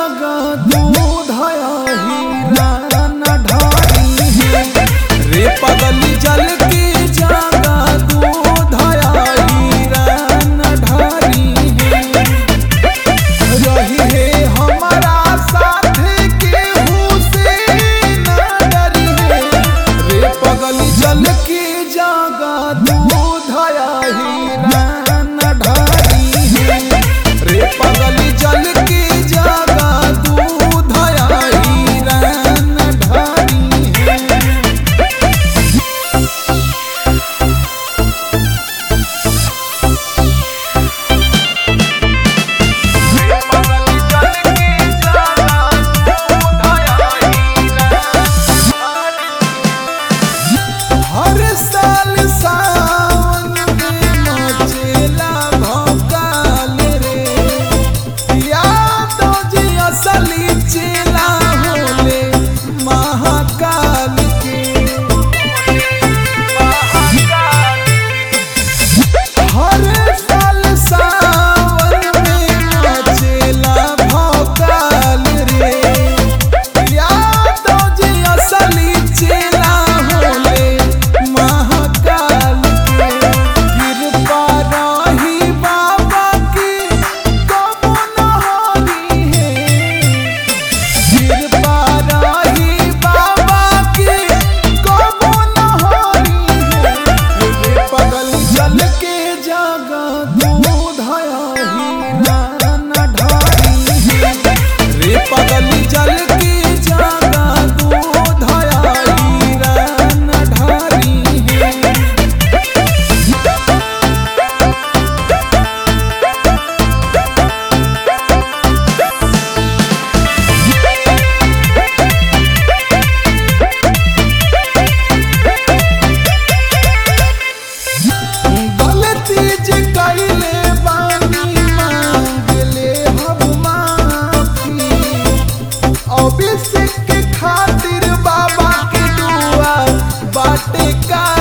जागा दूध हीरा न ढारी है रे पगली जल की जागा दूध हीरा न ढारी है रही है हमारा साथ केहू से न डरी है रे पगली जल की जागा दूध हीरा न ढारी है रे पगली जल की जागा दूध हीरा न ढारी है। हर साल सावन में मचेला भौकाल रे यादव जी असली चेला होले महाकाल के हर साल सावन में मचेला भौकाल रे यादव जी असली चेला होले महाकाल के कृपा रही बाबा की कबो न हारी है कृपा रही बाबा की कबो न हारी है रे पगल जल के जागा दूध हीरा न ढारी है रे पगल जल की जागा दूध हीरा न ढारी है। गलती जे कइले बानी मांगले हम माफी अभिषेक के खातिर बाबा के दुआ बाटे का